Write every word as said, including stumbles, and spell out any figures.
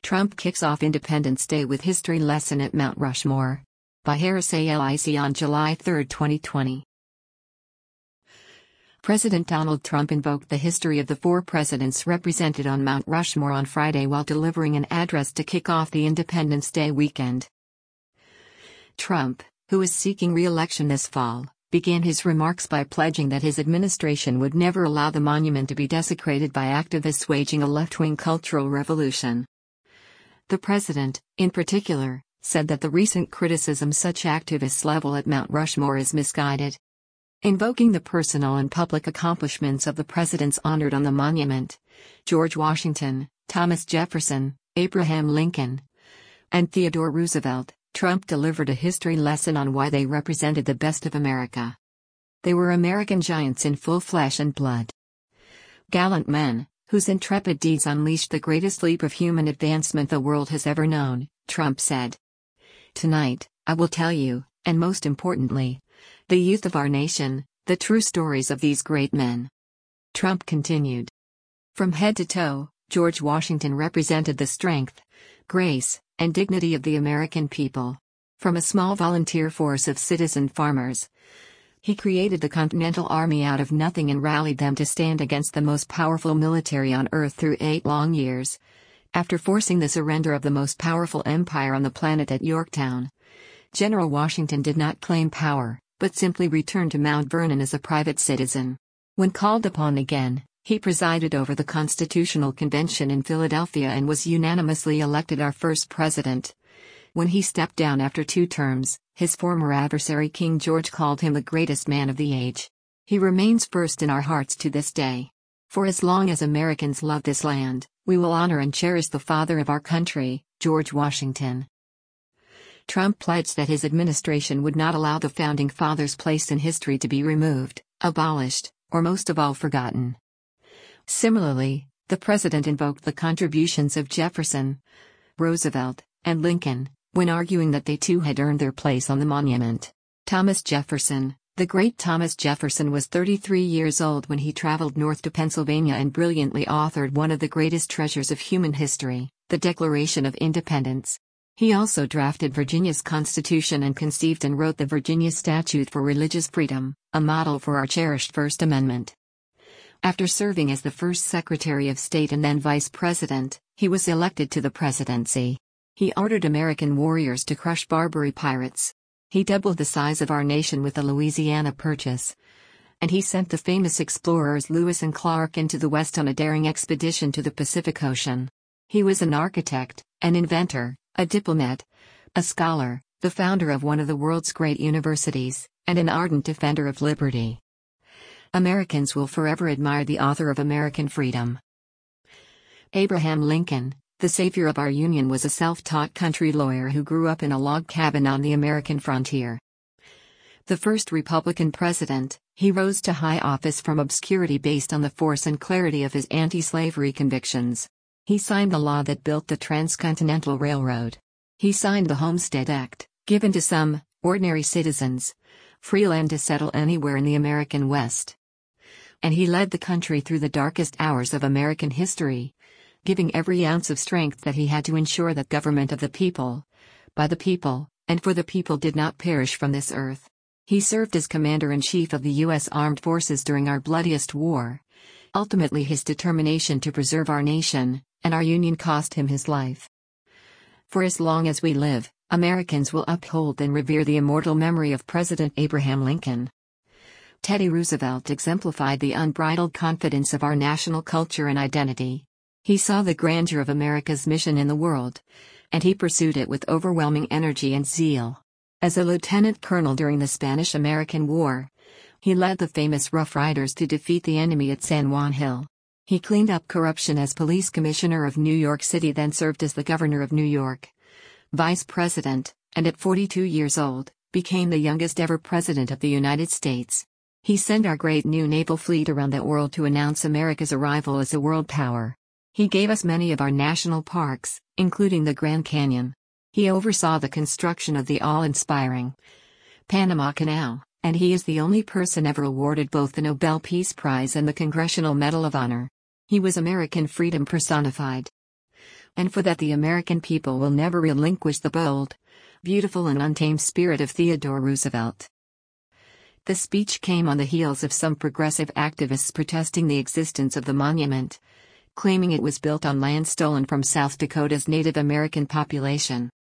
Trump kicks off Independence Day with history lesson at Mount Rushmore. By Harris A L I C on July third, twenty twenty. President Donald Trump invoked the history of the four presidents represented on Mount Rushmore on Friday while delivering an address to kick off the Independence Day weekend. Trump, who is seeking re-election this fall, began his remarks by pledging that his administration would never allow the monument to be desecrated by activists waging a left-wing cultural revolution. The president, in particular, said that the recent criticism such activists level at Mount Rushmore is misguided. Invoking the personal and public accomplishments of the presidents honored on the monument, George Washington, Thomas Jefferson, Abraham Lincoln, and Theodore Roosevelt, Trump delivered a history lesson on why they represented the best of America. They were American giants in full flesh and blood. Gallant men, whose intrepid deeds unleashed the greatest leap of human advancement the world has ever known, Trump said. Tonight, I will tell you, and most importantly, the youth of our nation, the true stories of these great men. Trump continued. From head to toe, George Washington represented the strength, grace, and dignity of the American people. From a small volunteer force of citizen farmers, he created the Continental Army out of nothing and rallied them to stand against the most powerful military on earth through eight long years. After forcing the surrender of the most powerful empire on the planet at Yorktown, General Washington did not claim power, but simply returned to Mount Vernon as a private citizen. When called upon again, he presided over the Constitutional Convention in Philadelphia and was unanimously elected our first president. When he stepped down after two terms, his former adversary King George called him the greatest man of the age. He remains first in our hearts to this day. For as long as Americans love this land, we will honor and cherish the father of our country, George Washington. Trump pledged that his administration would not allow the Founding Fathers' place in history to be removed, abolished, or most of all forgotten. Similarly, the president invoked the contributions of Jefferson, Roosevelt, and Lincoln, when arguing that they too had earned their place on the monument. Thomas Jefferson, the great Thomas Jefferson, was thirty-three years old when he traveled north to Pennsylvania and brilliantly authored one of the greatest treasures of human history, the Declaration of Independence. He also drafted Virginia's Constitution and conceived and wrote the Virginia Statute for Religious Freedom, a model for our cherished First Amendment. After serving as the first Secretary of State and then Vice President, he was elected to the presidency. He ordered American warriors to crush Barbary pirates. He doubled the size of our nation with the Louisiana Purchase. And he sent the famous explorers Lewis and Clark into the West on a daring expedition to the Pacific Ocean. He was an architect, an inventor, a diplomat, a scholar, the founder of one of the world's great universities, and an ardent defender of liberty. Americans will forever admire the author of American freedom. Abraham Lincoln, the savior of our Union, was a self-taught country lawyer who grew up in a log cabin on the American frontier. The first Republican president, he rose to high office from obscurity based on the force and clarity of his anti-slavery convictions. He signed the law that built the Transcontinental Railroad. He signed the Homestead Act, given to some, ordinary citizens, free land to settle anywhere in the American West. And he led the country through the darkest hours of American history, giving every ounce of strength that he had to ensure that government of the people, by the people, and for the people did not perish from this earth. He served as Commander-in-Chief of the U S Armed Forces during our bloodiest war. Ultimately, his determination to preserve our nation and our Union cost him his life. For as long as we live, Americans will uphold and revere the immortal memory of President Abraham Lincoln. Teddy Roosevelt exemplified the unbridled confidence of our national culture and identity. He saw the grandeur of America's mission in the world, and he pursued it with overwhelming energy and zeal. As a lieutenant colonel during the Spanish-American War, he led the famous Rough Riders to defeat the enemy at San Juan Hill. He cleaned up corruption as police commissioner of New York City, then served as the governor of New York, vice president, and at forty-two years old, became the youngest ever president of the United States. He sent our great new naval fleet around the world to announce America's arrival as a world power. He gave us many of our national parks, including the Grand Canyon. He oversaw the construction of the awe-inspiring Panama Canal, and he is the only person ever awarded both the Nobel Peace Prize and the Congressional Medal of Honor. He was American freedom personified. and for that the American people will never relinquish the bold, beautiful and untamed spirit of Theodore Roosevelt. The speech came on the heels of some progressive activists protesting the existence of the monument, claiming it was built on land stolen from South Dakota's Native American population.